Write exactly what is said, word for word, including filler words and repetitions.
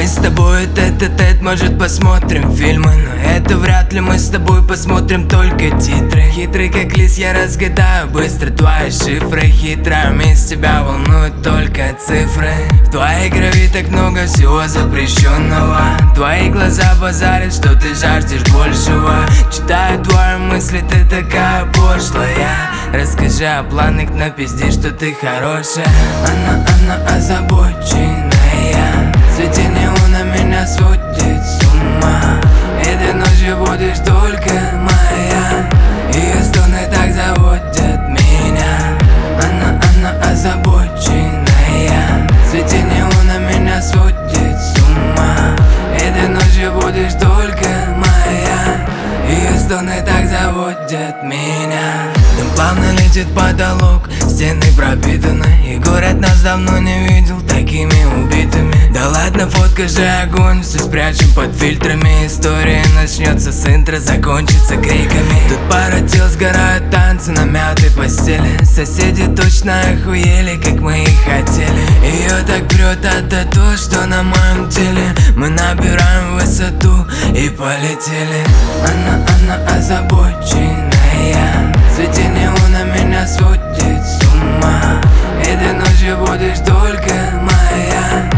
Мы с тобой тет-а-тет, может посмотрим фильмы, но это вряд ли мы с тобой посмотрим только титры. Хитрый как лис, я разгадаю быстро твои шифры. Хитрая месть, тебя волнуют только цифры. В твоей крови так много всего запрещенного. Твои глаза базарят, что ты жаждешь большего. Читаю твои мысли, ты такая пошлая. Расскажи о планах, напизди, что ты хорошая. Она, она озабоченная. Свете неона меня сводит с ума. Этой ночью будешь только моя. Ее стоны так заводят меня. Она, она озабоченная. Свете неона меня сводит с ума. Этой ночью будешь только моя. Ее стоны так заводят меня. Дым плавно летит потолок, стены пропитаны, и город нас давно не видел такими убитыми. Да ладно, фотка же огонь, все спрячем под фильтрами. История начнется с интро, закончится криками. Тут пара тел сгорают, танцы на мятой постели. Соседи точно охуели, как мы и хотели. Ее так прет от тату, что на моем теле. Мы набираем высоту и полетели. Она, она озабоченная. Свете неона меня сводит с ума. Этой ночью будешь только моя.